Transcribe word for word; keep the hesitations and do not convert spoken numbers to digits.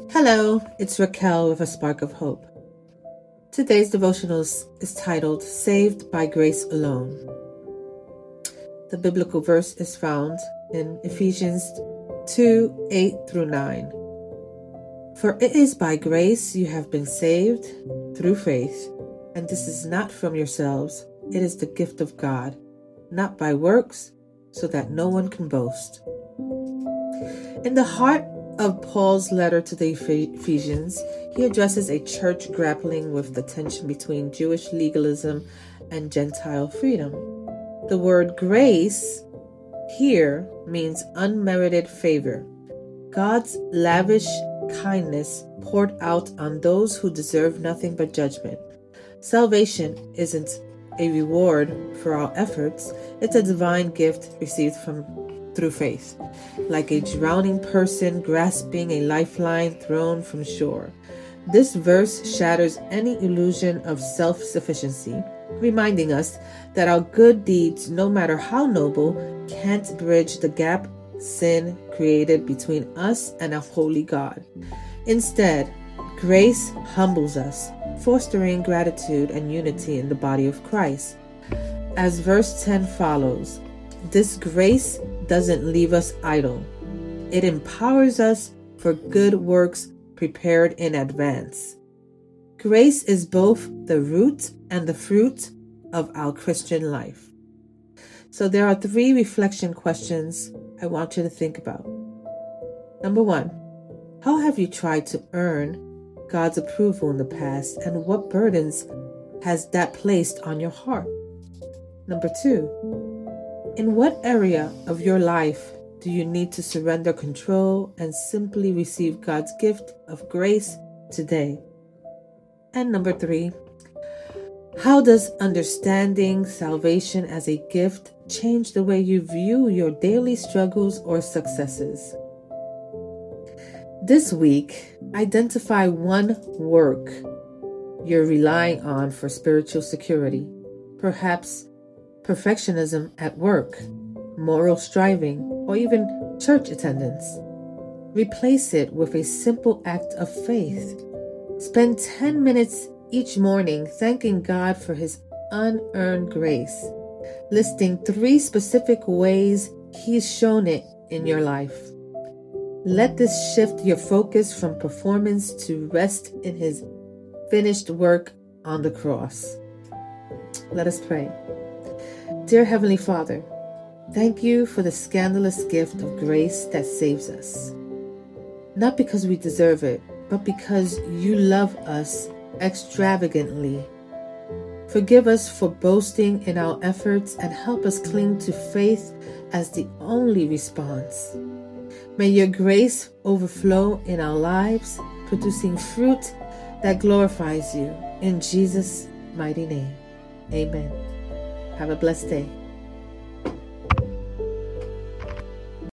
Hello, it's Raquel with a Spark of Hope. Today's devotional is titled Saved by Grace Alone. The biblical verse is found in Ephesians two, eight through nine. For it is by grace you have been saved through faith, and this is not from yourselves, it is the gift of God, not by works, so that no one can boast. In the heart of Paul's letter to the Ephesians, he addresses a church grappling with the tension between Jewish legalism and Gentile freedom. The word grace here means unmerited favor, God's lavish kindness poured out on those who deserve nothing but judgment. Salvation isn't a reward for our efforts, it's a divine gift received from through faith, like a drowning person grasping a lifeline thrown from shore. This verse shatters any illusion of self-sufficiency, reminding us that our good deeds, no matter how noble, can't bridge the gap sin created between us and a holy God. Instead, grace humbles us, fostering gratitude and unity in the body of Christ. As verse ten follows, this grace doesn't leave us idle. It empowers us for good works prepared in advance. Grace is both the root and the fruit of our Christian life. So there are three reflection questions I want you to think about. Number one, how have you tried to earn God's approval in the past, and what burdens has that placed on your heart? Number two, in what area of your life do you need to surrender control and simply receive God's gift of grace today? And number three, how does understanding salvation as a gift change the way you view your daily struggles or successes? This week, identify one work you're relying on for spiritual security. Perhaps perfectionism at work, moral striving, or even church attendance. Replace it with a simple act of faith. Spend ten minutes each morning thanking God for His unearned grace, listing three specific ways He's shown it in your life. Let this shift your focus from performance to rest in His finished work on the cross. Let us pray. Dear Heavenly Father, thank you for the scandalous gift of grace that saves us. Not because we deserve it, but because you love us extravagantly. Forgive us for boasting in our efforts and help us cling to faith as the only response. May your grace overflow in our lives, producing fruit that glorifies you. In Jesus' mighty name, amen. Have a blessed day.